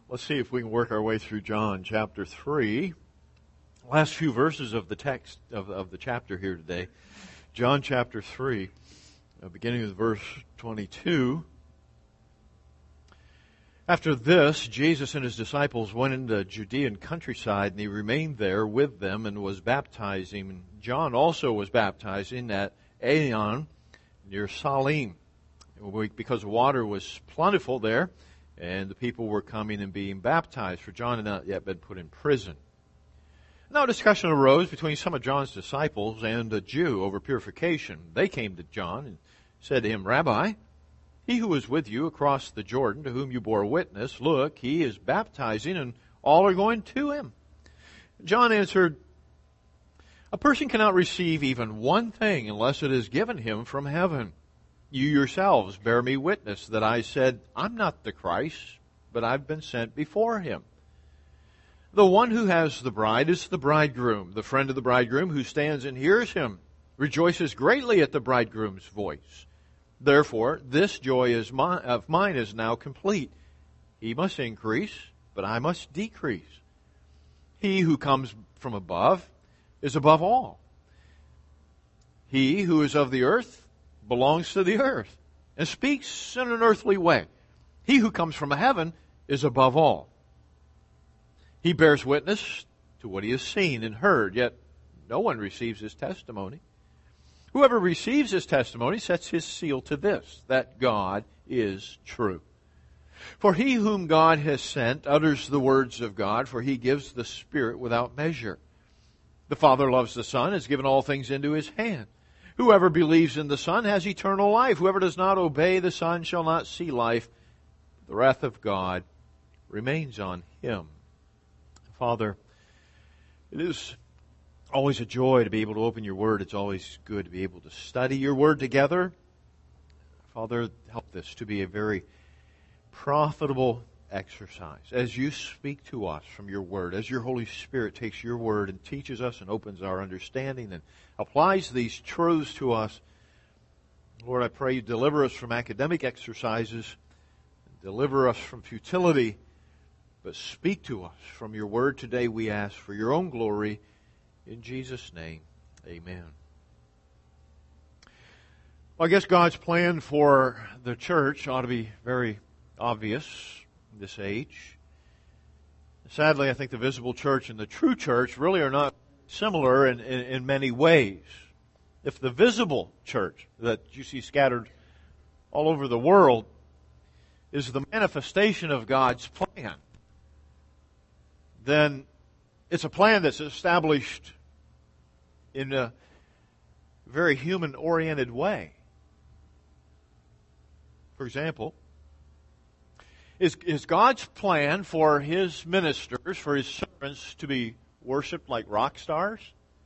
Let's see if we can work our way through John chapter 3. Last few verses of the text of the chapter here today. John chapter 3, beginning with verse 22. After this, Jesus and his disciples went into the Judean countryside, and he remained there with them and was baptizing. And John also was baptizing at Aenon near Salim, because water was plentiful there, and the people were coming and being baptized, for John had not yet been put in prison. Now a discussion arose between some of John's disciples and a Jew over purification. They came to John and said to him, "Rabbi, he who was with you across the Jordan, to whom you bore witness, look, he is baptizing, and all are going to him." John answered, "A person cannot receive even one thing unless it is given him from heaven. You yourselves bear me witness that I said, I'm not the Christ, but I've been sent before him. The one who has the bride is the bridegroom. The friend of the bridegroom who stands and hears him rejoices greatly at the bridegroom's voice. Therefore, this joy of mine is now complete. He must increase, but I must decrease. He who comes from above is above all. He who is of the earth belongs to the earth and speaks in an earthly way. He who comes from heaven is above all. He bears witness to what he has seen and heard, yet no one receives his testimony. Whoever receives his testimony sets his seal to this, that God is true. For he whom God has sent utters the words of God, for he gives the Spirit without measure. The Father loves the Son, has given all things into his hand. Whoever believes in the Son has eternal life. Whoever does not obey the Son shall not see life. The wrath of God remains on him." Father, it is always a joy to be able to open your Word. It's always good to be able to study your Word together. Father, help this to be a very profitable exercise as you speak to us from your Word, as your Holy Spirit takes your Word and teaches us and opens our understanding and applies these truths to us. Lord, I pray you deliver us from academic exercises, deliver us from futility, but speak to us from your Word today, we ask, for your own glory. In Jesus' name, amen. Well, I guess God's plan for the church ought to be very obvious in this age. Sadly, I think the visible church and the true church really are not similar in many ways. If the visible church that you see scattered all over the world is the manifestation of God's plan, then it's a plan that's established in a very human-oriented way. For example, is God's plan for His ministers, for His servants to be worshipped like rock stars?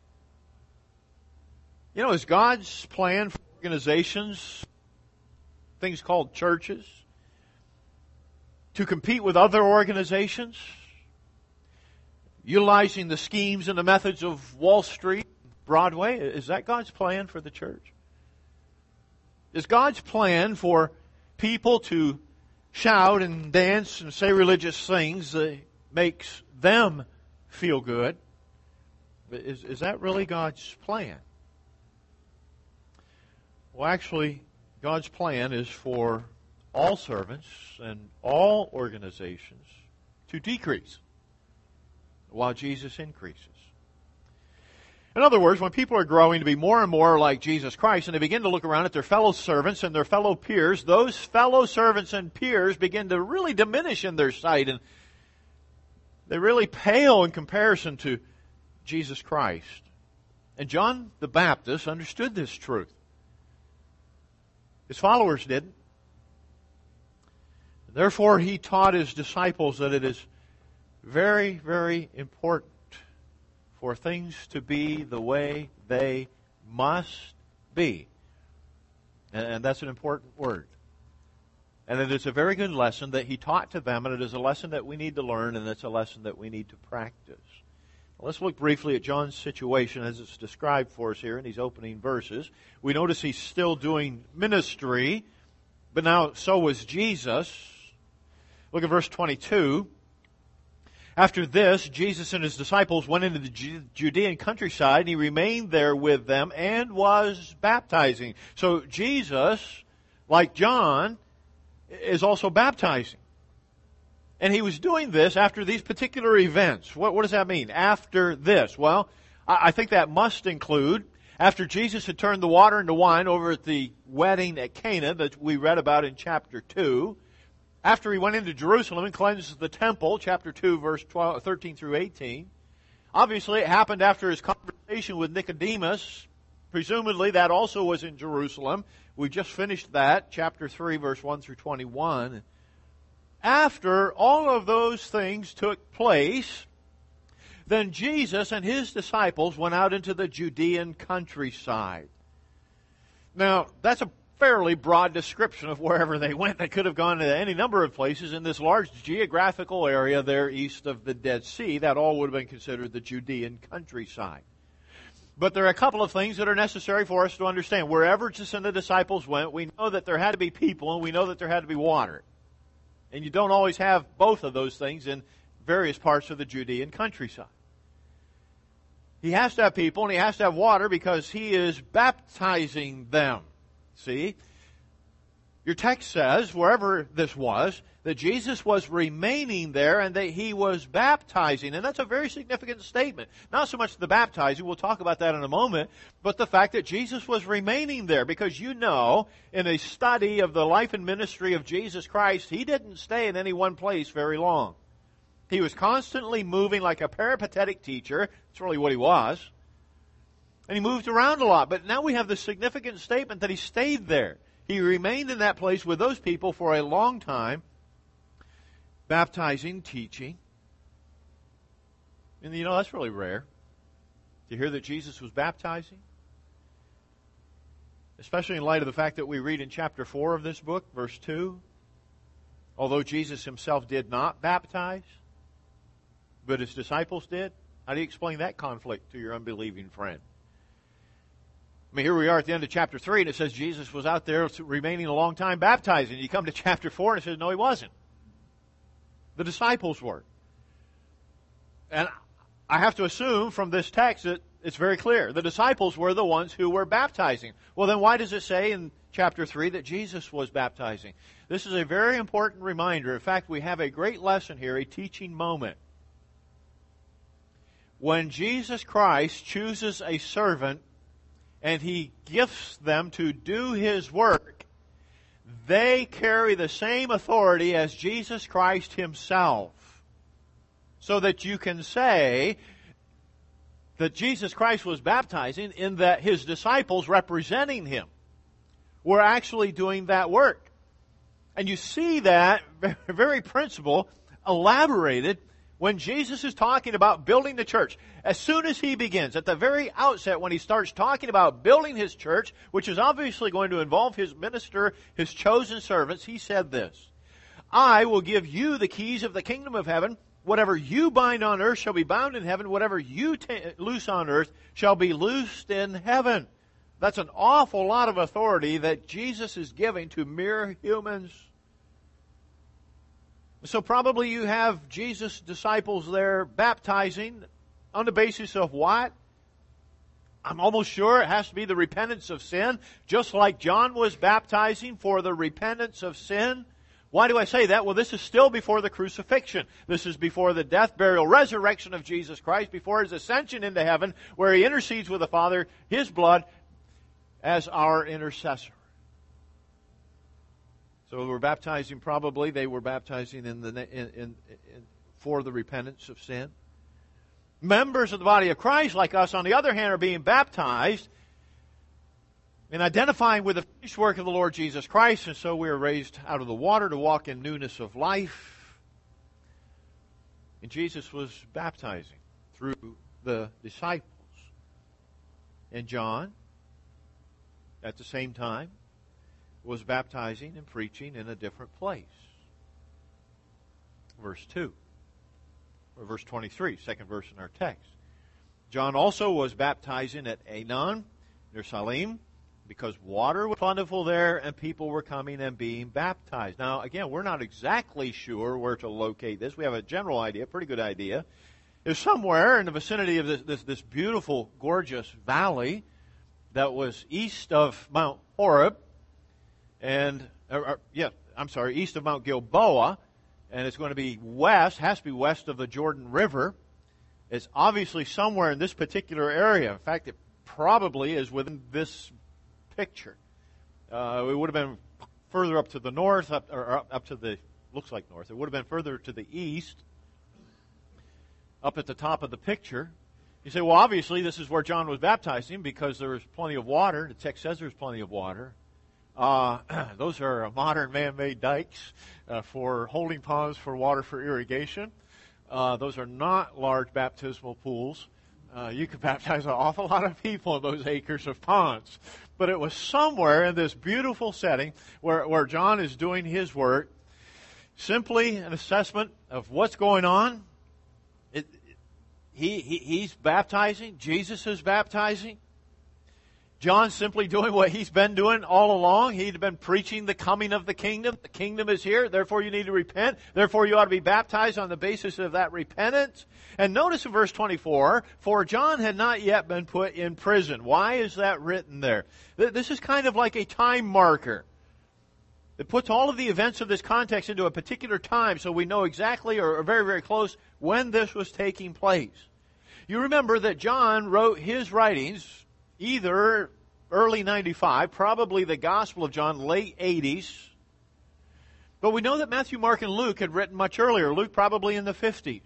You know, is God's plan for organizations, things called churches, to compete with other organizations, utilizing the schemes and the methods of Wall Street, Broadway? Is that God's plan for the church? Is God's plan for people to shout and dance and say religious things that makes them feel good? Is that really God's plan? Well, actually, God's plan is for all servants and all organizations to decrease while Jesus increases. In other words, when people are growing to be more and more like Jesus Christ and they begin to look around at their fellow servants and their fellow peers, those fellow servants and peers begin to really diminish in their sight, and they really pale in comparison to Jesus Christ. And John the Baptist understood this truth. His followers didn't. Therefore, he taught his disciples that it is very, very important for things to be the way they must be. And that's an important word. And it is a very good lesson that he taught to them, and it is a lesson that we need to learn, and it's a lesson that we need to practice. Let's look briefly at John's situation as it's described for us here in these opening verses. We notice he's still doing ministry, but now so was Jesus. Look at verse 22. After this, Jesus and his disciples went into the Judean countryside, and he remained there with them and was baptizing. So Jesus, like John, is also baptizing. And he was doing this after these particular events. What does that mean? After this? Well, I think that must include after Jesus had turned the water into wine over at the wedding at Cana that we read about in chapter 2. After he went into Jerusalem and cleansed the temple, chapter 2, verse 13 through 18. Obviously, it happened after his conversation with Nicodemus. Presumably, that also was in Jerusalem. We just finished that, chapter 3, verse 1 through 21. After all of those things took place, then Jesus and his disciples went out into the Judean countryside. Now, that's a fairly broad description of wherever they went. They could have gone to any number of places in this large geographical area there east of the Dead Sea. That all would have been considered the Judean countryside. But there are a couple of things that are necessary for us to understand. Wherever Jesus and the disciples went, we know that there had to be people and we know that there had to be water. And you don't always have both of those things in various parts of the Judean countryside. He has to have people and he has to have water because he is baptizing them. See? Your text says, wherever this was, that Jesus was remaining there and that he was baptizing. And that's a very significant statement. Not so much the baptizing, we'll talk about that in a moment, but the fact that Jesus was remaining there. Because you know, in a study of the life and ministry of Jesus Christ, he didn't stay in any one place very long. He was constantly moving like a peripatetic teacher. That's really what he was. And he moved around a lot. But now we have the significant statement that he stayed there. He remained in that place with those people for a long time, baptizing, teaching. And you know, that's really rare to hear that Jesus was baptizing. Especially in light of the fact that we read in chapter 4 of this book, verse 2, although Jesus himself did not baptize, but his disciples did. How do you explain that conflict to your unbelieving friend? I mean, here we are at the end of chapter 3, and it says Jesus was out there remaining a long time baptizing. You come to chapter 4, and it says, no, he wasn't. The disciples were. And I have to assume from this text that it's very clear. The disciples were the ones who were baptizing. Well, then why does it say in chapter 3 that Jesus was baptizing? This is a very important reminder. In fact, we have a great lesson here, a teaching moment. When Jesus Christ chooses a servant and he gifts them to do his work, they carry the same authority as Jesus Christ himself. So that you can say that Jesus Christ was baptizing in that his disciples representing him were actually doing that work. And you see that very principle elaborated when Jesus is talking about building the church. As soon as he begins, at the very outset, when he starts talking about building his church, which is obviously going to involve his minister, his chosen servants, he said this, I will give you the keys of the kingdom of heaven. Whatever you bind on earth shall be bound in heaven. Whatever you loose on earth shall be loosed in heaven. That's an awful lot of authority that Jesus is giving to mere humans. So probably you have Jesus' disciples there baptizing on the basis of what? I'm almost sure it has to be the repentance of sin, just like John was baptizing for the repentance of sin. Why do I say that? Well, this is still before the crucifixion. This is before the death, burial, resurrection of Jesus Christ, before his ascension into heaven, where he intercedes with the Father, his blood, as our intercessor. So we're baptizing, probably they were baptizing for the repentance of sin. Members of the body of Christ, like us, on the other hand, are being baptized in identifying with the finished work of the Lord Jesus Christ, and so we are raised out of the water to walk in newness of life. And Jesus was baptizing through the disciples. And John, at the same time, was baptizing and preaching in a different place. Verse 2, or verse 23, second verse in our text. John also was baptizing at Aenon, near Salim, because water was plentiful there and people were coming and being baptized. Now, again, we're not exactly sure where to locate this. We have a general idea, pretty good idea. It's somewhere in the vicinity of this beautiful, gorgeous valley that was east of Mount Horeb, east of Mount Gilboa, and it's going to be has to be west of the Jordan River. It's obviously somewhere in this particular area. In fact, it probably is within this picture. It would have been further up to the north, up to the, looks like north. It would have been further to the east, up at the top of the picture. You say, well, obviously this is where John was baptizing because there was plenty of water. The text says there's plenty of water. Those are modern man-made dikes for holding ponds for water for irrigation. Those are not large baptismal pools. You could baptize an awful lot of people in those acres of ponds. But it was somewhere in this beautiful setting where John is doing his work. Simply an assessment of what's going on. He's baptizing. Jesus is baptizing. John's simply doing what he's been doing all along. He'd been preaching the coming of the kingdom. The kingdom is here, therefore you need to repent. Therefore you ought to be baptized on the basis of that repentance. And notice in verse 24, for John had not yet been put in prison. Why is that written there? This is kind of like a time marker. It puts all of the events of this context into a particular time so we know exactly or very, very close when this was taking place. You remember that John wrote his writings either early 95, probably the Gospel of John, late 80s. But we know that Matthew, Mark, and Luke had written much earlier. Luke probably in the 50s.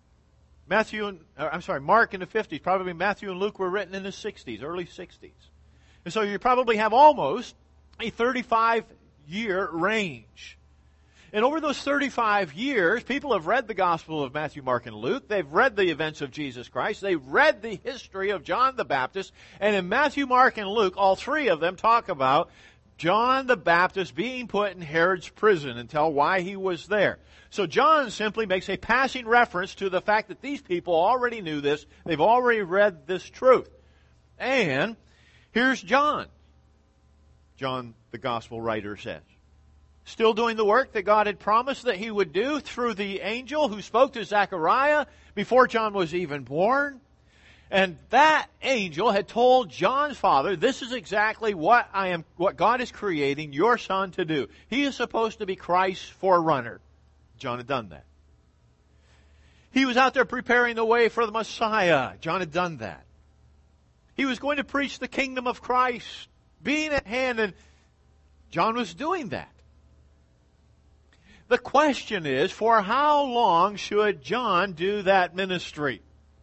Mark in the 50s. Probably Matthew and Luke were written in the 60s, early 60s. And so you probably have almost a 35-year range. And over those 35 years, people have read the Gospel of Matthew, Mark, and Luke. They've read the events of Jesus Christ. They've read the history of John the Baptist. And in Matthew, Mark, and Luke, all three of them talk about John the Baptist being put in Herod's prison and tell why he was there. So John simply makes a passing reference to the fact that these people already knew this. They've already read this truth. And here's John. John, the Gospel writer, says, still doing the work that God had promised that he would do through the angel who spoke to Zechariah before John was even born. And that angel had told John's father, this is exactly what God is creating your son to do. He is supposed to be Christ's forerunner. John had done that. He was out there preparing the way for the Messiah. John had done that. He was going to preach the kingdom of Christ, being at hand, and John was doing that. The question is, for how long should John do that ministry?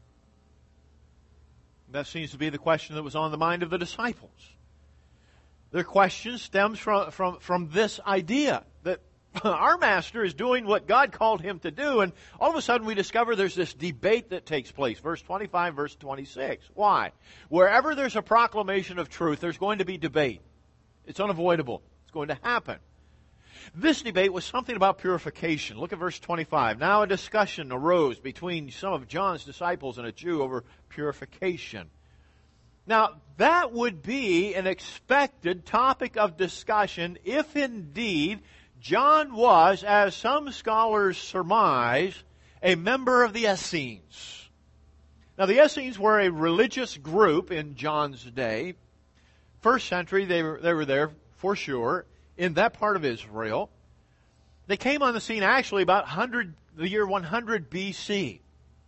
That seems to be the question that was on the mind of the disciples. Their question stems from this idea that our master is doing what God called him to do, and all of a sudden we discover there's this debate that takes place. Verse 25, verse 26. Why? Wherever there's a proclamation of truth, there's going to be debate. It's unavoidable. It's going to happen. This debate was something about purification. Look at verse 25. Now a discussion arose between some of John's disciples and a Jew over purification. Now, that would be an expected topic of discussion if indeed John was, as some scholars surmise, a member of the Essenes. Now, the Essenes were a religious group in John's day. First century, they were there for sure. In that part of Israel. They came on the scene actually about the year 100 BC.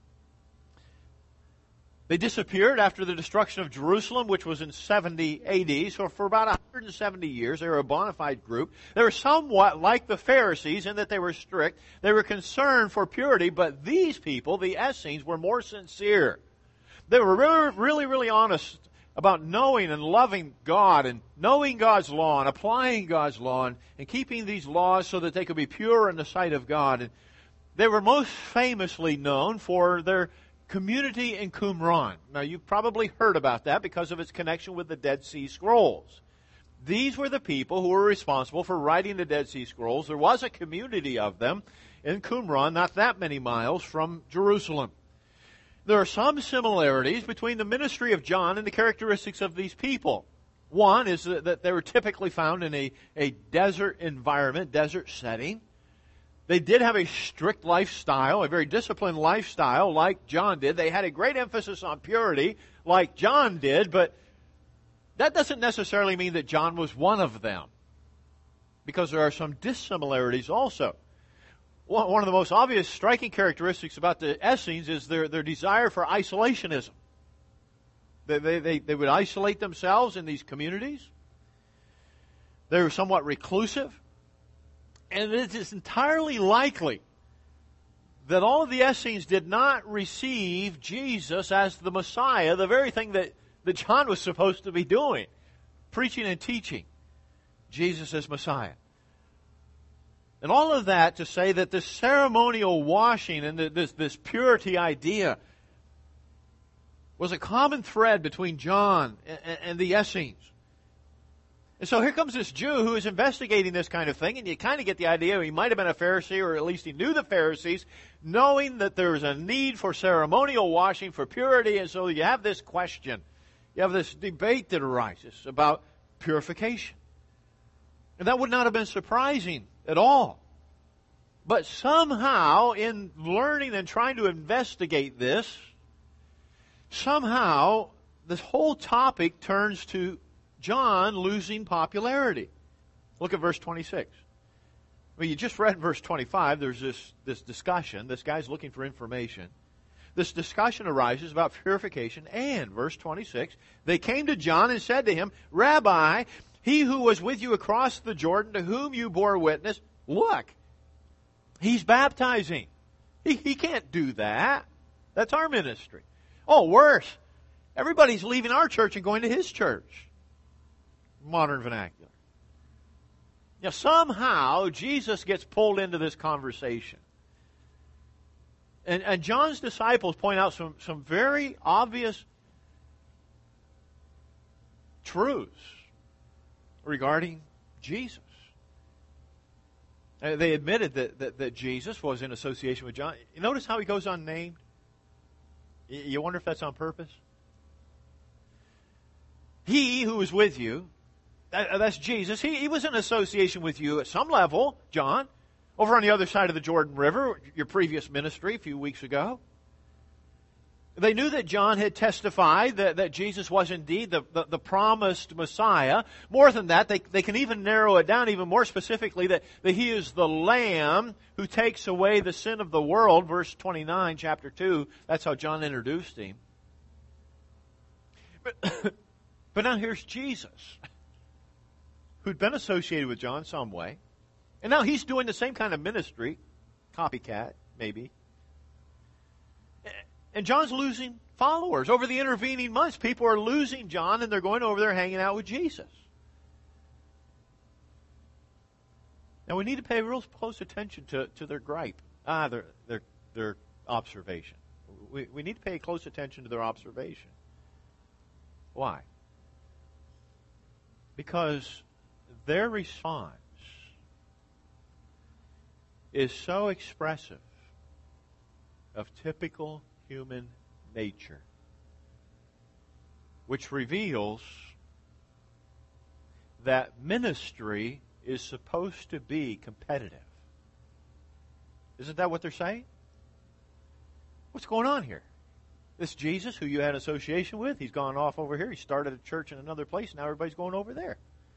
They disappeared after the destruction of Jerusalem, which was in 70 AD. So for about 170 years, they were a bona fide group. They were somewhat like the Pharisees in that they were strict. They were concerned for purity, but these people, the Essenes, were more sincere. They were really, really honest about knowing and loving God and knowing God's law and applying God's law and keeping these laws so that they could be pure in the sight of God. And they were most famously known for their community in Qumran. Now, you've probably heard about that because of its connection with the Dead Sea Scrolls. These were the people who were responsible for writing the Dead Sea Scrolls. There was a community of them in Qumran, not that many miles from Jerusalem. There are some similarities between the ministry of John and the characteristics of these people. One is that they were typically found in a desert environment, desert setting. They did have a strict lifestyle, a very disciplined lifestyle like John did. They had a great emphasis on purity like John did, but that doesn't necessarily mean that John was one of them, because there are some dissimilarities also. One of the most obvious striking characteristics about the Essenes is their desire for isolationism. They would isolate themselves in these communities. They were somewhat reclusive. And it is entirely likely that all of the Essenes did not receive Jesus as the Messiah, the very thing that John was supposed to be doing, preaching and teaching Jesus as Messiah. And all of that to say that this ceremonial washing and this purity idea was a common thread between John and the Essenes. And so here comes this Jew who is investigating this kind of thing, and you kind of get the idea he might have been a Pharisee, or at least he knew the Pharisees, knowing that there was a need for ceremonial washing, for purity, and so you have this question. You have this debate that arises about purification. And that would not have been surprising at all. But somehow, in learning and trying to investigate this, somehow this whole topic turns to John losing popularity. Look at verse 26. Well, you just read verse 25. There's this discussion. This guy's looking for information. This discussion arises about purification. And, verse 26, they came to John and said to him, Rabbi, he who was with you across the Jordan, to whom you bore witness, look, he's baptizing. He can't do that. That's our ministry. Oh, worse. Everybody's leaving our church and going to his church. Modern vernacular. Now, somehow, Jesus gets pulled into this conversation. And John's disciples point out some very obvious truths regarding Jesus. They admitted that Jesus was in association with John. You notice how he goes unnamed? You wonder if that's on purpose? He who was with you, that's Jesus. He was in association with you at some level, John, over on the other side of the Jordan River, your previous ministry a few weeks ago. They knew that John had testified that Jesus was indeed the promised Messiah. More than that, they can even narrow it down even more specifically that he is the Lamb who takes away the sin of the world. Verse 29, chapter 2, that's how John introduced him. But now here's Jesus, who'd been associated with John some way. And now he's doing the same kind of ministry, copycat, maybe. And John's losing followers. Over the intervening months, people are losing John, and they're going over there hanging out with Jesus. Now we need to pay real close attention to their gripe, their observation. We need to pay close attention to their observation. Why? Because their response is so expressive of typical human nature, which reveals that ministry is supposed to be competitive. Isn't that what they're saying? What's going on here? This Jesus who you had association with, he's gone off over here. He started a church in another place. Now everybody's going over there.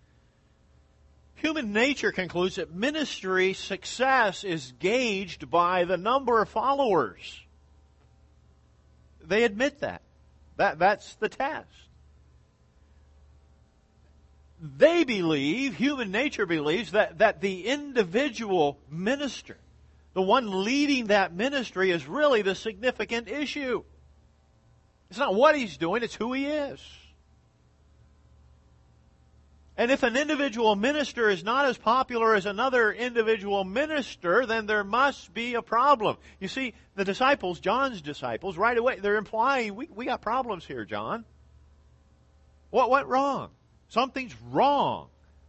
Human nature concludes that ministry success is gauged by the number of followers. They admit that. That's the test. They believe, human nature believes, that the individual minister, the one leading that ministry, is really the significant issue. It's not what he's doing, it's who he is. And if an individual minister is not as popular as another individual minister, then there must be a problem. You see, the disciples, John's disciples, right away, they're implying, we got problems here, John. What went wrong? Something's wrong.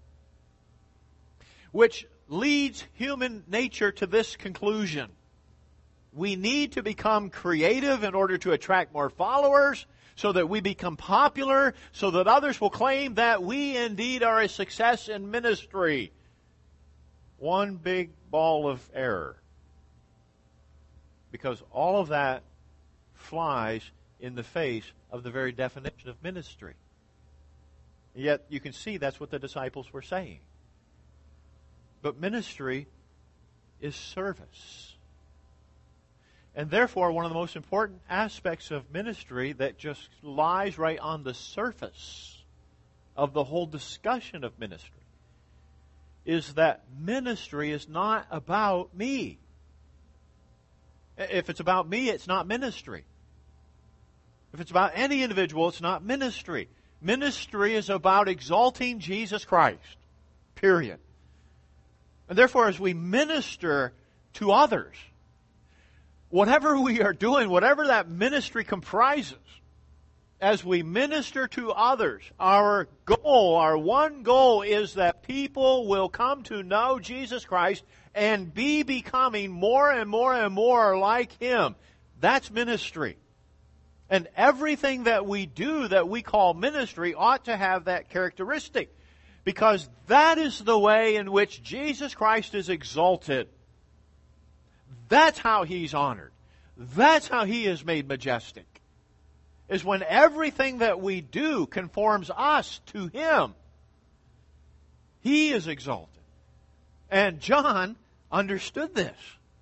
Which leads human nature to this conclusion. We need to become creative in order to attract more followers, so that we become popular, so that others will claim that we indeed are a success in ministry. One big ball of error. Because all of that flies in the face of the very definition of ministry. Yet you can see that's what the disciples were saying. But ministry is service. And therefore, one of the most important aspects of ministry that just lies right on the surface of the whole discussion of ministry is that ministry is not about me. If it's about me, it's not ministry. If it's about any individual, it's not ministry. Ministry is about exalting Jesus Christ. Period. And therefore, as we minister to others, whatever we are doing, whatever that ministry comprises, as we minister to others, our goal, our one goal is that people will come to know Jesus Christ and be becoming more and more and more like Him. That's ministry. And everything that we do that we call ministry ought to have that characteristic. Because that is the way in which Jesus Christ is exalted. That's how He's honored. That's how He is made majestic. Is when everything that we do conforms us to Him. He is exalted. And John understood this.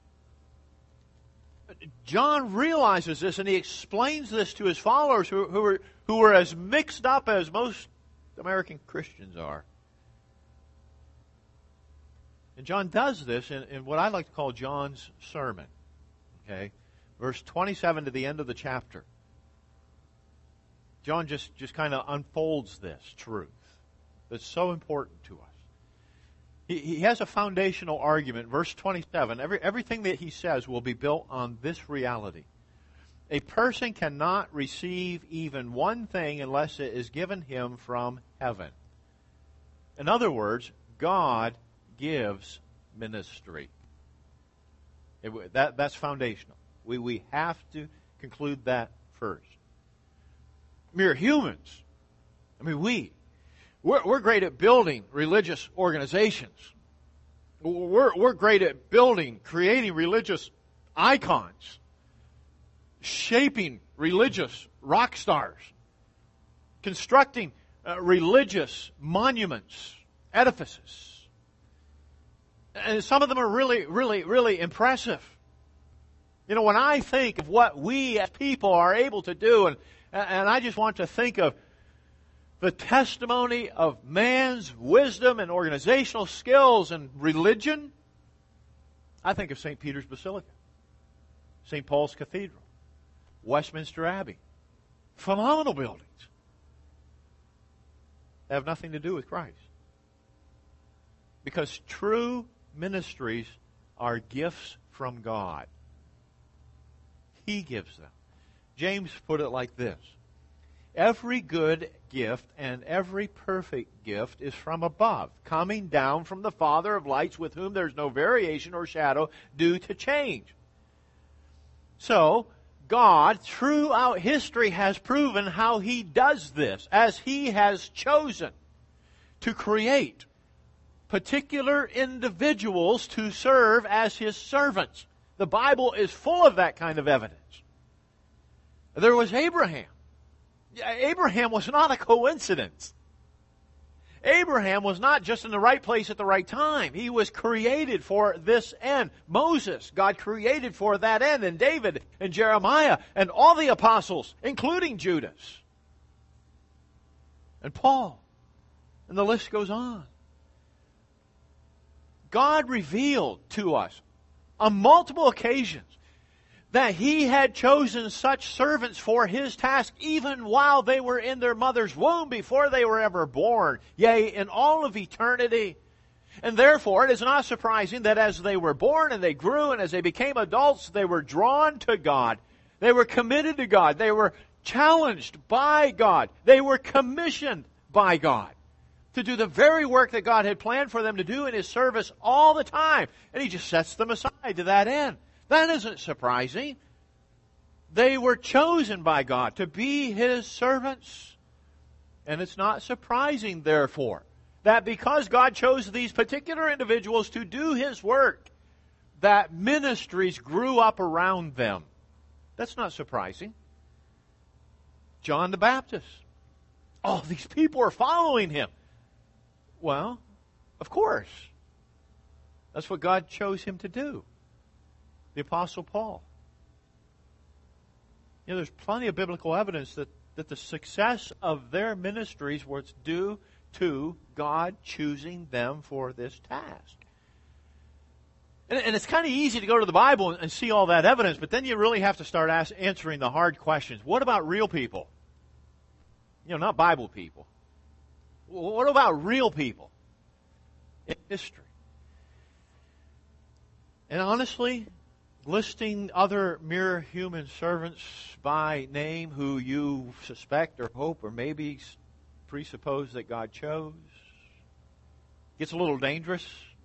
John realizes this, and he explains this to his followers who are as mixed up as most American Christians are. And John does this in what I like to call John's sermon. Okay? Verse 27 to the end of the chapter. John just kind of unfolds this truth that's so important to us. He has a foundational argument. Verse 27, everything that he says will be built on this reality. A person cannot receive even one thing unless it is given him from heaven. In other words, God gives ministry. That's foundational. We have to conclude that first. Mere humans. I mean, we're great at building religious organizations. We're great at creating religious icons, shaping religious rock stars, constructing religious monuments, edifices. And some of them are really, really, really impressive. You know, when I think of what we as people are able to do, and I just want to think of the testimony of man's wisdom and organizational skills and religion, I think of St. Peter's Basilica, St. Paul's Cathedral, Westminster Abbey. Phenomenal buildings. They have nothing to do with Christ. Because true ministries are gifts from God. He gives them. James put it like this. Every good gift and every perfect gift is from above, coming down from the Father of lights, with whom there is no variation or shadow due to change. So, God, throughout history, has proven how He does this, as He has chosen to create particular individuals to serve as His servants. The Bible is full of that kind of evidence. There was Abraham. Abraham was not a coincidence. Abraham was not just in the right place at the right time. He was created for this end. Moses, God created for that end. And David and Jeremiah and all the apostles, including Judas. And Paul. And the list goes on. God revealed to us on multiple occasions that He had chosen such servants for His task even while they were in their mother's womb, before they were ever born, yea, in all of eternity. And therefore, it is not surprising that as they were born and they grew and as they became adults, they were drawn to God. They were committed to God. They were challenged by God. They were commissioned by God to do the very work that God had planned for them to do in His service all the time. And He just sets them aside to that end. That isn't surprising. They were chosen by God to be His servants. And it's not surprising, therefore, that because God chose these particular individuals to do His work, that ministries grew up around them. That's not surprising. John the Baptist. Oh, these people are following him. Well, of course. That's what God chose him to do. The Apostle Paul. You know, there's plenty of biblical evidence that the success of their ministries was due to God choosing them for this task. And it's kind of easy to go to the Bible and see all that evidence, but then you really have to start answering the hard questions. What about real people? You know, not Bible people. What about real people in history? And honestly, listing other mere human servants by name who you suspect or hope or maybe presuppose that God chose gets a little dangerous.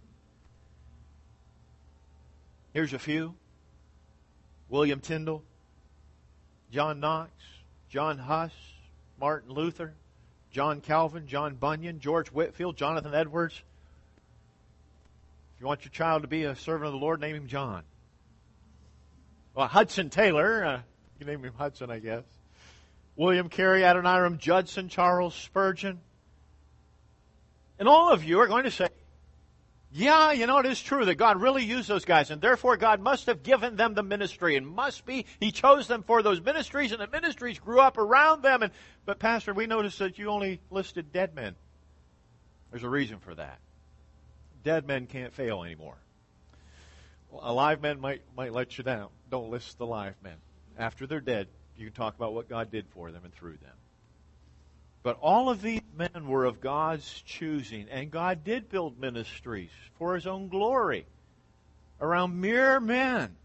Here's a few. William Tyndale, John Knox, John Huss, Martin Luther, John Calvin, John Bunyan, George Whitefield, Jonathan Edwards. If you want your child to be a servant of the Lord, name him John. Well, Hudson Taylor, you can name him Hudson, I guess. William Carey, Adoniram Judson, Charles Spurgeon. And all of you are going to say, yeah, you know, it is true that God really used those guys, and therefore God must have given them the ministry, and must be, He chose them for those ministries, and the ministries grew up around them. But Pastor, we noticed that you only listed dead men. There's a reason for that. Dead men can't fail anymore. Alive men might let you down. Don't list the live men. After they're dead, you can talk about what God did for them and through them. But all of these men were of God's choosing, and God did build ministries for His own glory around mere men.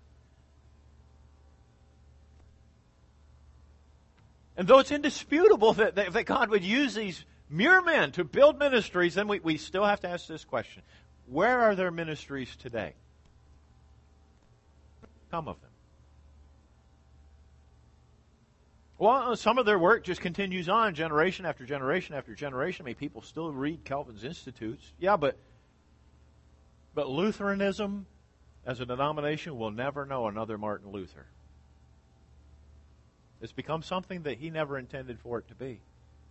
And though it's indisputable that God would use these mere men to build ministries, then we still have to ask this question. Where are their ministries today? Some of them. Well, some of their work just continues on generation after generation after generation. I mean, people still read Calvin's Institutes. Yeah, but Lutheranism as a denomination will never know another Martin Luther. It's become something that he never intended for it to be.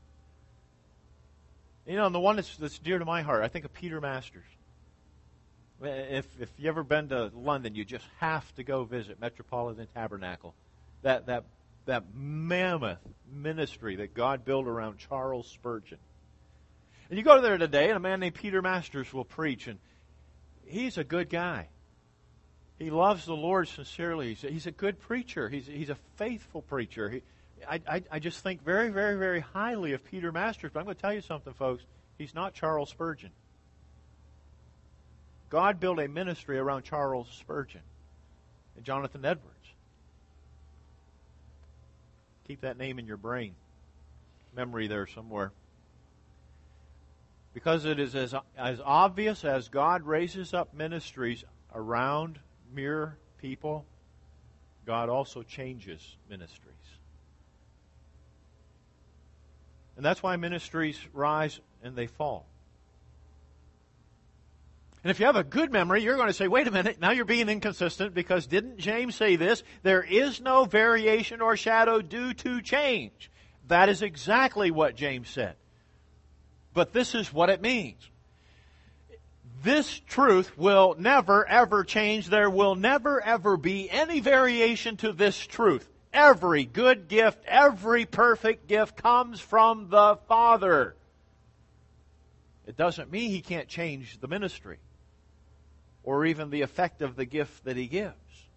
You know, and the one that's dear to my heart, I think of Peter Masters. If you've ever been to London, you just have to go visit Metropolitan Tabernacle. That mammoth ministry that God built around Charles Spurgeon. And you go there today, and a man named Peter Masters will preach, and he's a good guy. He loves the Lord sincerely. He's a good preacher. He's a faithful preacher. I just think very, very, very highly of Peter Masters. But I'm going to tell you something, folks. He's not Charles Spurgeon. God built a ministry around Charles Spurgeon and Jonathan Edwards. Keep that name in your brain. Memory there somewhere. Because it is as obvious as God raises up ministries around mere people, God also changes ministries. And that's why ministries rise and they fall. And if you have a good memory, you're going to say, wait a minute, now you're being inconsistent, because didn't James say this? There is no variation or shadow due to change. That is exactly what James said. But this is what it means. This truth will never, ever change. There will never, ever be any variation to this truth. Every good gift, every perfect gift comes from the Father. It doesn't mean He can't change the ministry or even the effect of the gift that He gives.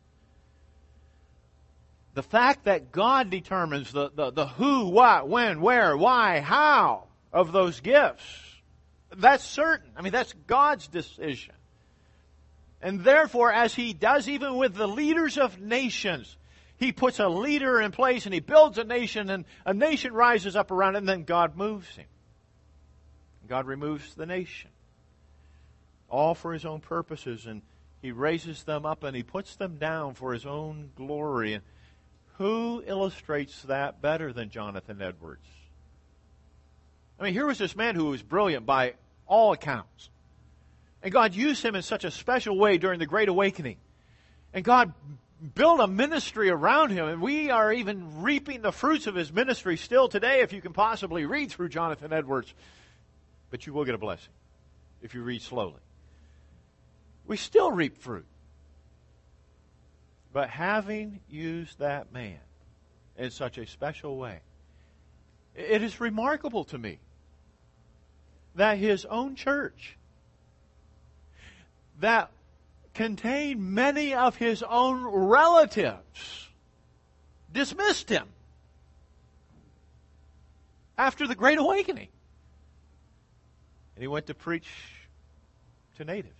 The fact that God determines the who, what, when, where, why, how of those gifts, that's certain. I mean, that's God's decision. And therefore, as He does even with the leaders of nations, He puts a leader in place and He builds a nation, and a nation rises up around it, and then God moves him. God removes the nation. All for His own purposes, and He raises them up and He puts them down for His own glory. And Who illustrates that better than Jonathan Edwards? I mean, here was this man who was brilliant by all accounts. And God used him in such a special way during the Great Awakening. And God built a ministry around him, and we are even reaping the fruits of his ministry still today if you can possibly read through Jonathan Edwards. But you will get a blessing if you read slowly. We still reap fruit. But having used that man in such a special way, it is remarkable to me that his own church, that contained many of his own relatives, dismissed him after the Great Awakening. And he went to preach to natives.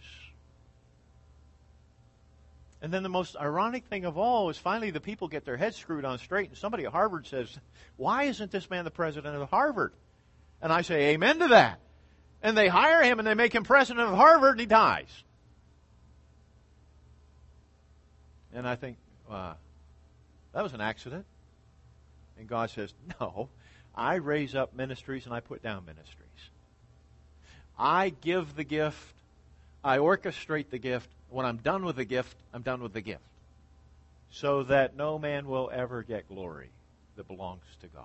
And then the most ironic thing of all is finally the people get their heads screwed on straight, and somebody at Harvard says, "Why isn't this man the president of Harvard?" And I say, amen to that. And they hire him and they make him president of Harvard, and he dies. And I think, that was an accident. And God says, no, I raise up ministries and I put down ministries. I give the gift. I orchestrate the gift. When I'm done with the gift, I'm done with the gift. So that no man will ever get glory that belongs to God.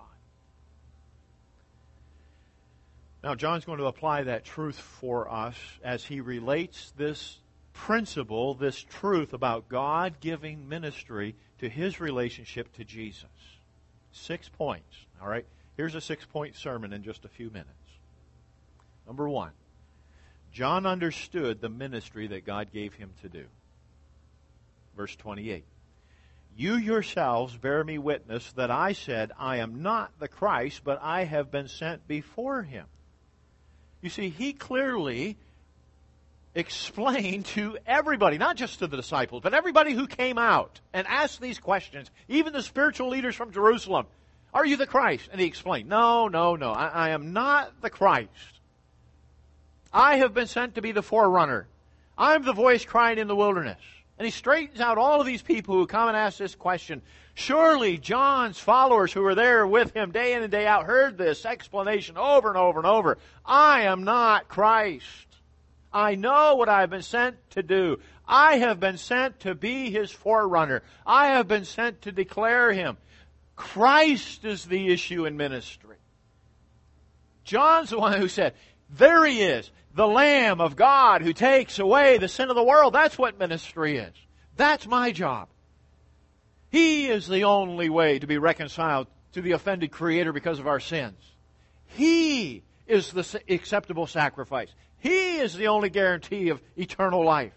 Now, John's going to apply that truth for us as he relates this principle, this truth about God giving ministry to his relationship to Jesus. 6 points. All right? Here's a 6-point sermon in just a few minutes. Number 1, John understood the ministry that God gave him to do. Verse 28. You yourselves bear me witness that I said, I am not the Christ, but I have been sent before him. You see, he clearly explained to everybody, not just to the disciples, but everybody who came out and asked these questions, even the spiritual leaders from Jerusalem, are you the Christ? And he explained, no, I am not the Christ. I have been sent to be the forerunner. I'm the voice crying in the wilderness. And he straightens out all of these people who come and ask this question. Surely John's followers who were there with him day in and day out heard this explanation over and over and over. I am not Christ. I know what I have been sent to do. I have been sent to be his forerunner. I have been sent to declare him. Christ is the issue in ministry. John's the one who said, there he is, the Lamb of God who takes away the sin of the world. That's what ministry is. That's my job. He is the only way to be reconciled to the offended Creator because of our sins. He is the acceptable sacrifice. He is the only guarantee of eternal life.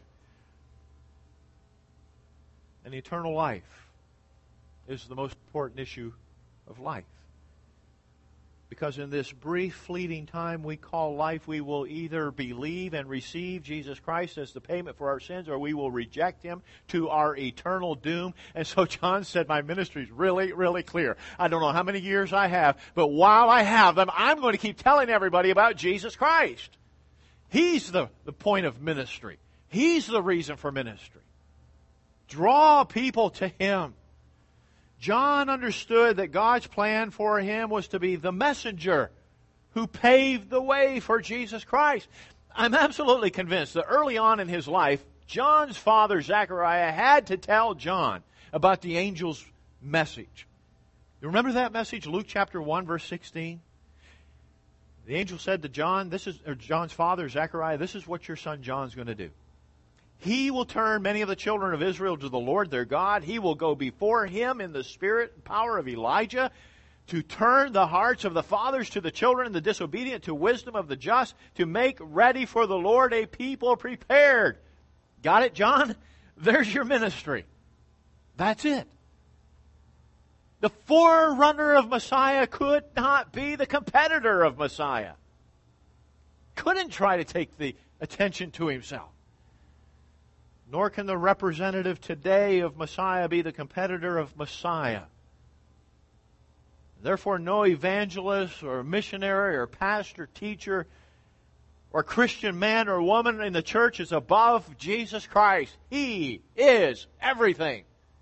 And eternal life is the most important issue of life. Because in this brief, fleeting time we call life, we will either believe and receive Jesus Christ as the payment for our sins, or we will reject Him to our eternal doom. And so John said, my ministry is really, really clear. I don't know how many years I have, but while I have them, I'm going to keep telling everybody about Jesus Christ. He's the point of ministry. He's the reason for ministry. Draw people to Him. John understood that God's plan for him was to be the messenger who paved the way for Jesus Christ. I'm absolutely convinced that early on in his life, John's father, Zechariah, had to tell John about the angel's message. You remember that message, Luke chapter 1, verse 16? The angel said to John, John's father, Zechariah, this is what your son John's going to do. He will turn many of the children of Israel to the Lord their God. He will go before him in the spirit and power of Elijah to turn the hearts of the fathers to the children and the disobedient to wisdom of the just, to make ready for the Lord a people prepared. Got it, John? There's your ministry. That's it. The forerunner of Messiah could not be the competitor of Messiah. Couldn't try to take the attention to himself. Nor can the representative today of Messiah be the competitor of Messiah. Therefore, no evangelist or missionary or pastor, teacher, or Christian man or woman in the church is above Jesus Christ. He is everything.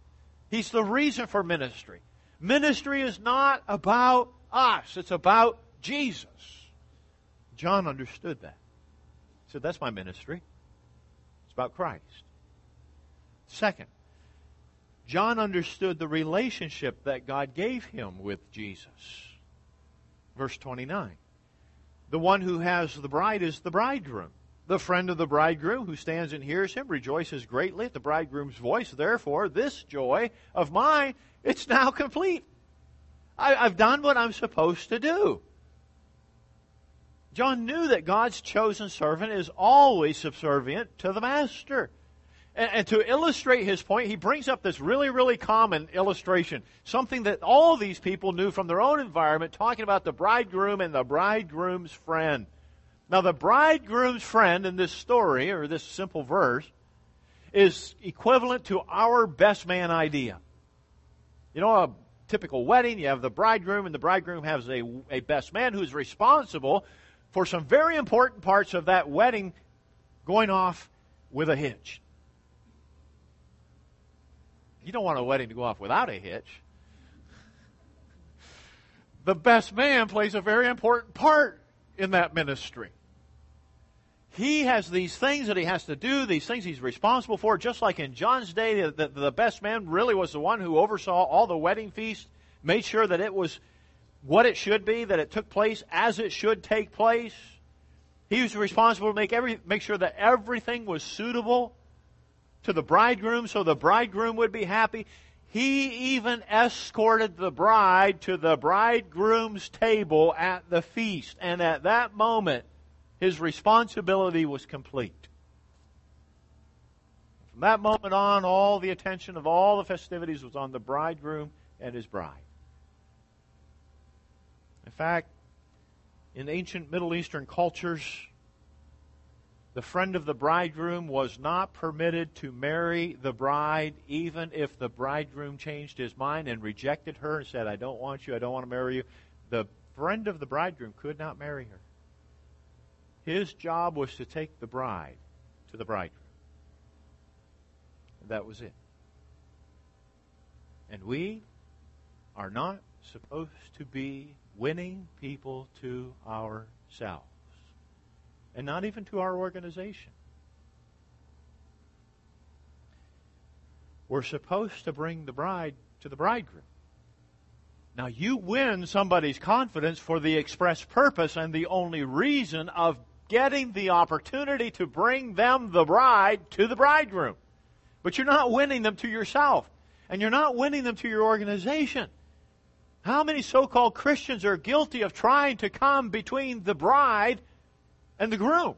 He's the reason for ministry. Ministry is not about us. It's about Jesus. John understood that. He said, that's my ministry. It's about Christ. Second, John understood the relationship that God gave him with Jesus. Verse 29. The one who has the bride is the bridegroom. The friend of the bridegroom who stands and hears him rejoices greatly at the bridegroom's voice. Therefore, this joy of mine, it's now complete. I've done what I'm supposed to do. John knew that God's chosen servant is always subservient to the master. And to illustrate his point, he brings up this really, really common illustration. Something that all these people knew from their own environment, talking about the bridegroom and the bridegroom's friend. Now, the bridegroom's friend in this story, or this simple verse, is equivalent to our best man idea. You know, a typical wedding, you have the bridegroom, and the bridegroom has a best man who's responsible for some very important parts of that wedding going off with a hitch. You don't want a wedding to go off without a hitch. The best man plays a very important part in that ministry. He has these things that he has to do, these things he's responsible for, just like in John's day, the best man really was the one who oversaw all the wedding feasts, made sure that it was what it should be, that it took place as it should take place. He was responsible to make sure that everything was suitable to the bridegroom, so the bridegroom would be happy. He even escorted the bride to the bridegroom's table at the feast. And at that moment, his responsibility was complete. From that moment on, all the attention of all the festivities was on the bridegroom and his bride. In fact, in ancient Middle Eastern cultures, the friend of the bridegroom was not permitted to marry the bride, even if the bridegroom changed his mind and rejected her and said, I don't want you, I don't want to marry you. The friend of the bridegroom could not marry her. His job was to take the bride to the bridegroom. And that was it. And we are not supposed to be winning people to ourselves. And not even to our organization. We're supposed to bring the bride to the bridegroom. Now, you win somebody's confidence for the express purpose and the only reason of getting the opportunity to bring them, the bride, to the bridegroom. But you're not winning them to yourself. And you're not winning them to your organization. How many so-called Christians are guilty of trying to come between the bride and the groom?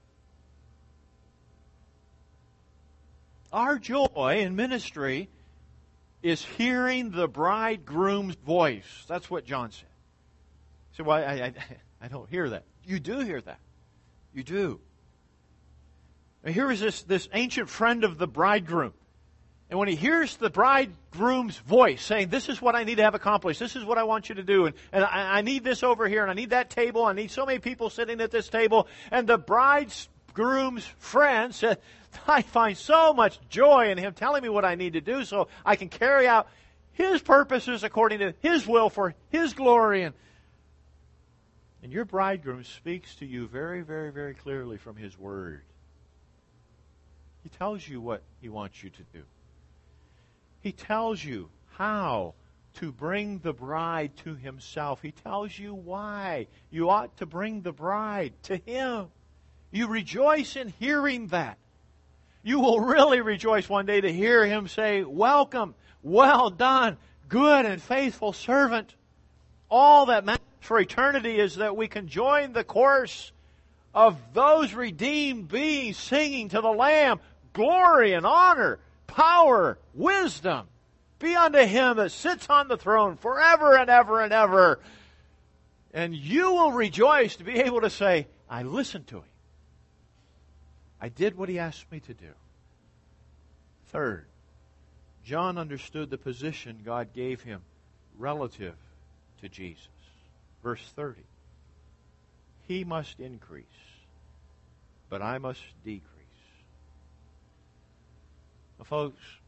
Our joy in ministry is hearing the bridegroom's voice. That's what John said. So I don't hear that. You do hear that. You do. And here is this ancient friend of the bridegroom. And when he hears the bridegroom's voice saying, this is what I need to have accomplished, this is what I want you to do, and I need this over here, and I need that table, I need so many people sitting at this table, and the bridegroom's friend said, I find so much joy in him telling me what I need to do so I can carry out his purposes according to his will for his glory. And your bridegroom speaks to you very, very, very clearly from his word. He tells you what he wants you to do. He tells you how to bring the bride to himself. He tells you why you ought to bring the bride to him. You rejoice in hearing that. You will really rejoice one day to hear him say, welcome, well done, good and faithful servant. All that matters for eternity is that we can join the chorus of those redeemed beings singing to the Lamb, glory and honor, power, wisdom, be unto him that sits on the throne forever and ever and ever. And you will rejoice to be able to say, I listened to him. I did what he asked me to do. Third, John understood the position God gave him relative to Jesus. Verse 30. He must increase, but I must decrease. Now, folks,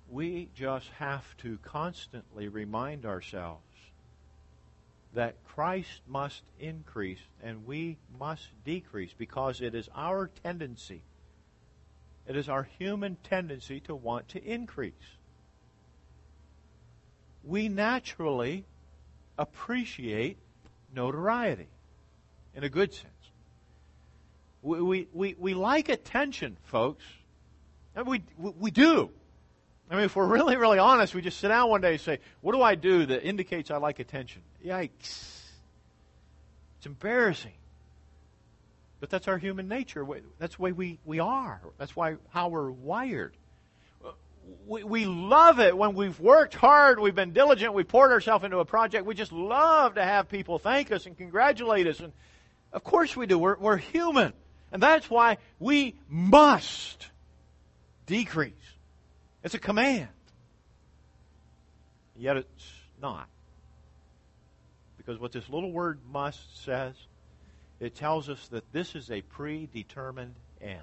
we just have to constantly remind ourselves that Christ must increase and we must decrease, because it is our tendency, it is our human tendency to want to increase. We naturally appreciate notoriety in a good sense. We like attention, folks. And we do. I mean, if we're really, really honest, we just sit down one day and say, what do I do that indicates I like attention? Yikes. It's embarrassing. But that's our human nature. That's the way we are. That's how we're wired. We love it when we've worked hard, we've been diligent, we've poured ourselves into a project. We just love to have people thank us and congratulate us. And of course we do. We're human. And that's why we must decrease. It's a command. Yet it's not. Because what this little word must says, it tells us that this is a predetermined end.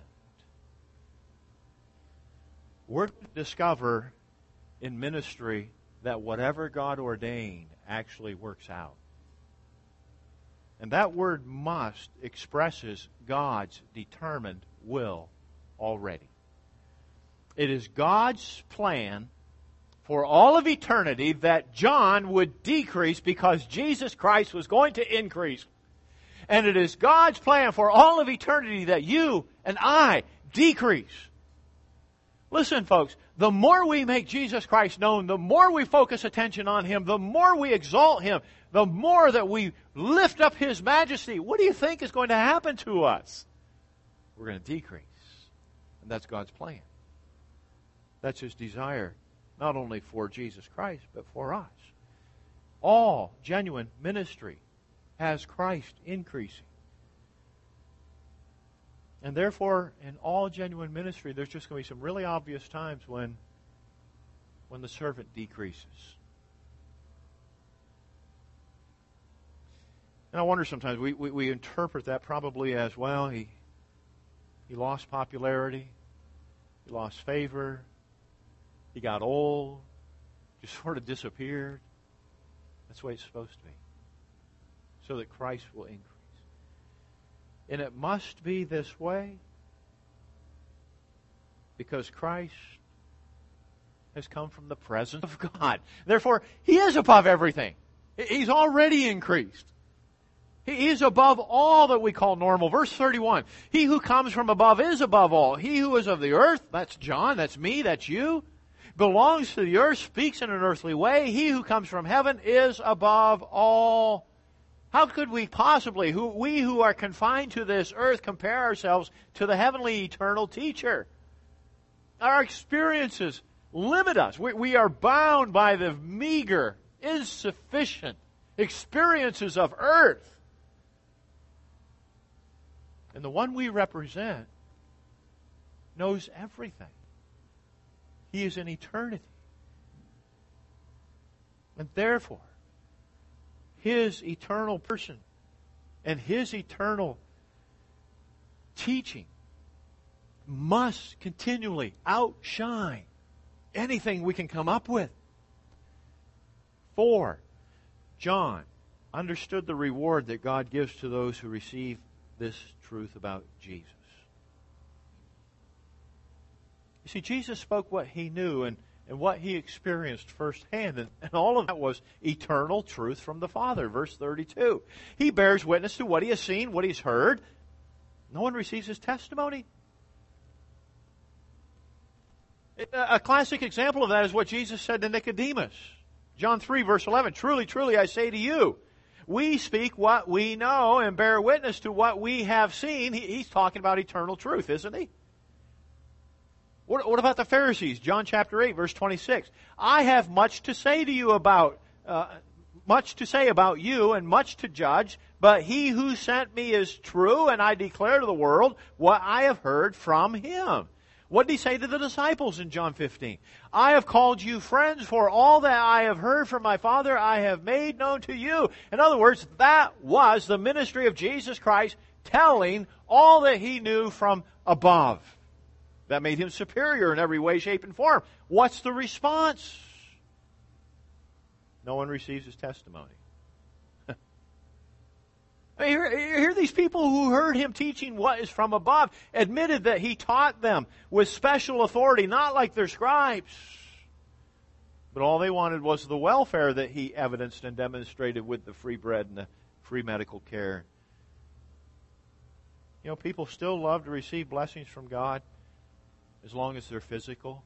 We're to discover in ministry that whatever God ordained actually works out. And that word must expresses God's determined will already. It is God's plan for all of eternity that John would decrease because Jesus Christ was going to increase. And it is God's plan for all of eternity that you and I decrease. Listen, folks, the more we make Jesus Christ known, the more we focus attention on Him, the more we exalt Him, the more that we lift up His majesty, what do you think is going to happen to us? We're going to decrease. And that's God's plan. That's His desire, not only for Jesus Christ, but for us. All genuine ministry has Christ increasing. And therefore, in all genuine ministry, there's just going to be some really obvious times when the servant decreases. And I wonder sometimes, we interpret that probably as, well, he lost popularity, he lost favor, he got old, just sort of disappeared. That's the way it's supposed to be. So that Christ will increase. And it must be this way because Christ has come from the presence of God. Therefore, He is above everything. He's already increased. He is above all that we call normal. Verse 31, He who comes from above is above all. He who is of the earth, that's John, that's me, that's you, belongs to the earth, speaks in an earthly way. He who comes from heaven is above all. How could we possibly, we who are confined to this earth, compare ourselves to the heavenly eternal teacher? Our experiences limit us. We are bound by the meager, insufficient experiences of earth. And the one we represent knows everything. He is in eternity. And therefore, His eternal person and His eternal teaching must continually outshine anything we can come up with. 4, John understood the reward that God gives to those who receive this truth about Jesus. You see, Jesus spoke what He knew and what He experienced firsthand. And all of that was eternal truth from the Father. Verse 32. He bears witness to what He has seen, what He's heard. No one receives His testimony. A classic example of that is what Jesus said to Nicodemus. John 3, verse 11. Truly, truly, I say to you, we speak what we know and bear witness to what we have seen. He's talking about eternal truth, isn't he? What about the Pharisees? John chapter 8, verse 26. I have much to say to you about, much to say about you and much to judge, but He who sent me is true, and I declare to the world what I have heard from Him. What did He say to the disciples in John 15? I have called you friends, for all that I have heard from my Father I have made known to you. In other words, that was the ministry of Jesus Christ, telling all that He knew from above. That made him superior in every way, shape, and form. What's the response? No one receives his testimony. I mean, here these people who heard him teaching what is from above admitted that he taught them with special authority, not like their scribes. But all they wanted was the welfare that he evidenced and demonstrated with the free bread and the free medical care. You know, people still love to receive blessings from God as long as they're physical.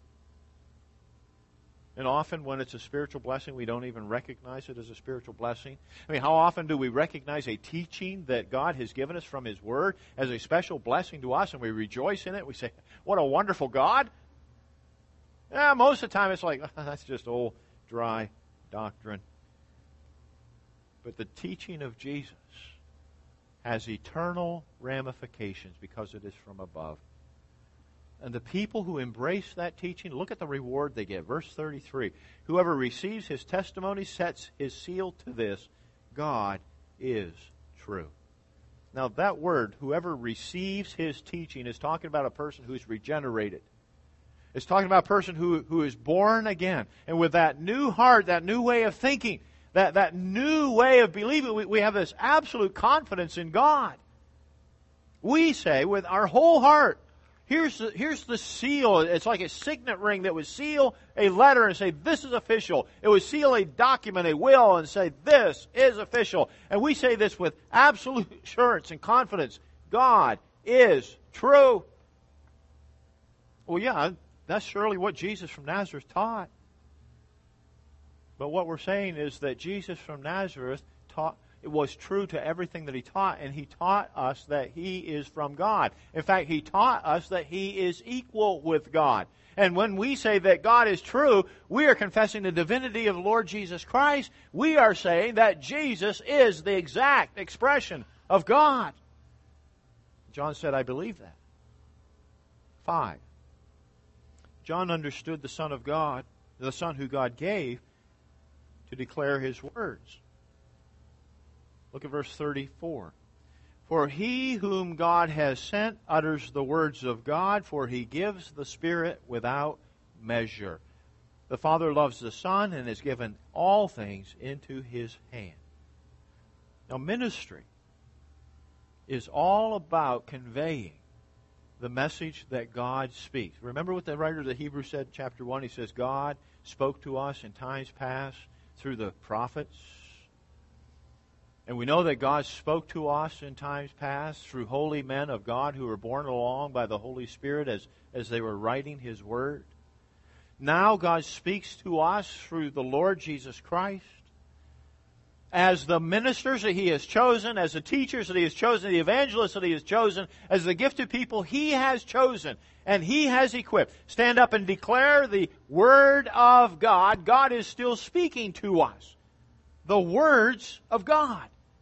And often when it's a spiritual blessing, we don't even recognize it as a spiritual blessing. I mean, how often do we recognize a teaching that God has given us from His Word as a special blessing to us, and we rejoice in it? We say, what a wonderful God. Yeah, most of the time it's like, that's just old, dry doctrine. But the teaching of Jesus has eternal ramifications because it is from above. And the people who embrace that teaching, look at the reward they get. Verse 33, whoever receives his testimony sets his seal to this, God is true. Now that word, whoever receives his teaching, is talking about a person who's regenerated. It's talking about a person who is born again. And with that new heart, that new way of thinking, that new way of believing, we have this absolute confidence in God. We say with our whole heart, here's the seal. It's like a signet ring that would seal a letter and say, this is official. It would seal a document, a will, and say, this is official. And we say this with absolute assurance and confidence. God is true. Well, yeah, that's surely what Jesus from Nazareth taught. But what we're saying is that Jesus from Nazareth taught, it was true to everything that He taught, and He taught us that He is from God. In fact, He taught us that He is equal with God. And when we say that God is true, we are confessing the divinity of the Lord Jesus Christ. We are saying that Jesus is the exact expression of God. John said, I believe that. 5. John understood the Son of God, the Son who God gave, to declare His words. Look at verse 34. For he whom God has sent utters the words of God, for He gives the Spirit without measure. The Father loves the Son and has given all things into His hand. Now, ministry is all about conveying the message that God speaks. Remember what the writer of the Hebrews said in chapter 1? He says, God spoke to us in times past through the prophets. And we know that God spoke to us in times past through holy men of God who were borne along by the Holy Spirit as they were writing His Word. Now God speaks to us through the Lord Jesus Christ. As the ministers that He has chosen, as the teachers that He has chosen, the evangelists that He has chosen, as the gifted people He has chosen and He has equipped. Stand up and declare the Word of God. God is still speaking to us. The words of God.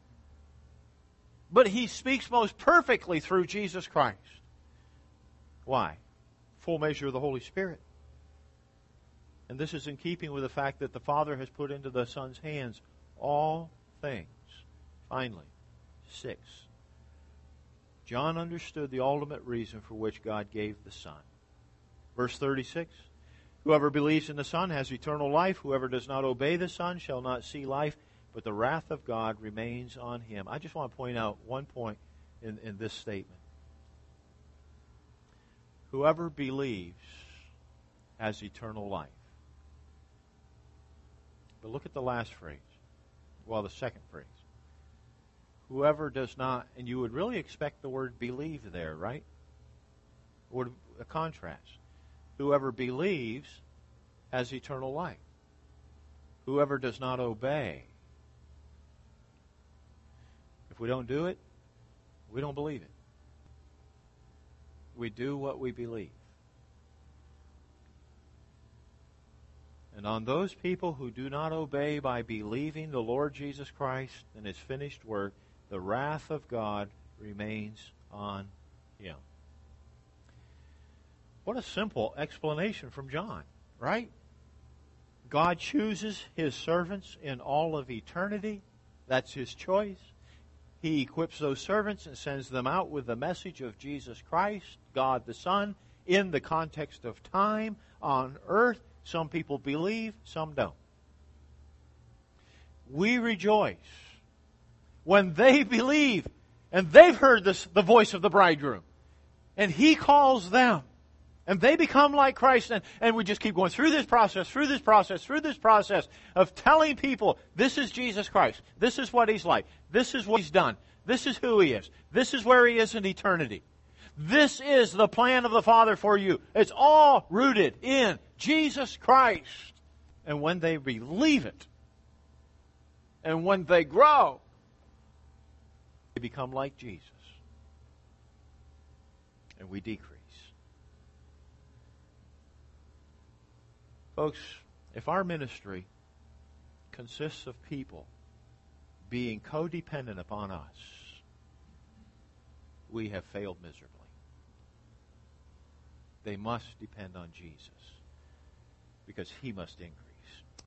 But He speaks most perfectly through Jesus Christ. Why? Full measure of the Holy Spirit. And this is in keeping with the fact that the Father has put into the Son's hands all things. Finally, 6. John understood the ultimate reason for which God gave the Son. Verse 36. Whoever believes in the Son has eternal life. Whoever does not obey the Son shall not see life, but the wrath of God remains on him. I just want to point out one point in this statement. Whoever believes has eternal life. But look at the last phrase. Well, the second phrase. Whoever does not, and you would really expect the word believe there, right? Or a contrast. Whoever believes has eternal life. Whoever does not obey. If we don't do it, we don't believe it. We do what we believe. And on those people who do not obey by believing the Lord Jesus Christ and His finished work, the wrath of God remains on him. What a simple explanation from John, right? God chooses His servants in all of eternity. That's His choice. He equips those servants and sends them out with the message of Jesus Christ, God the Son, in the context of time on earth. Some people believe, some don't. We rejoice when they believe and they've heard the voice of the bridegroom and He calls them and they become like Christ, and we just keep going through this process of telling people this is Jesus Christ, this is what He's like, this is what He's done, this is who He is, this is where He is in eternity. This is the plan of the Father for you. It's all rooted in Jesus Christ. And when they believe it, and when they grow, they become like Jesus. And we decrease. Folks, if our ministry consists of people being codependent upon us, we have failed miserably. They must depend on Jesus because He must increase.